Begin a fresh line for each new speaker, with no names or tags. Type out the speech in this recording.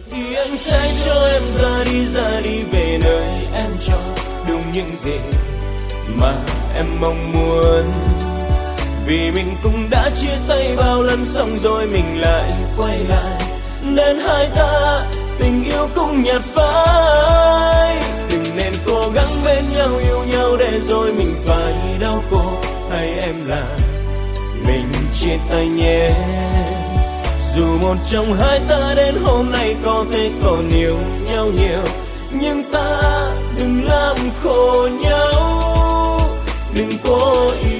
thì anh sẽ cho em ra đi về nơi em cho đúng những gì mà em mong muốn. Vì mình cũng đã chia tay bao lần, xong rồi mình lại quay lại, nên hai ta tình yêu cũng nhạt phai. Đừng nên cố gắng bên nhau yêu nhau để rồi mình phải đau khổ, hay em là mình chia tay nhé. Dù một trong hai ta đến hôm nay có thể còn yêu nhau nhiều, nhưng ta đừng làm khổ nhau, đừng cố yêu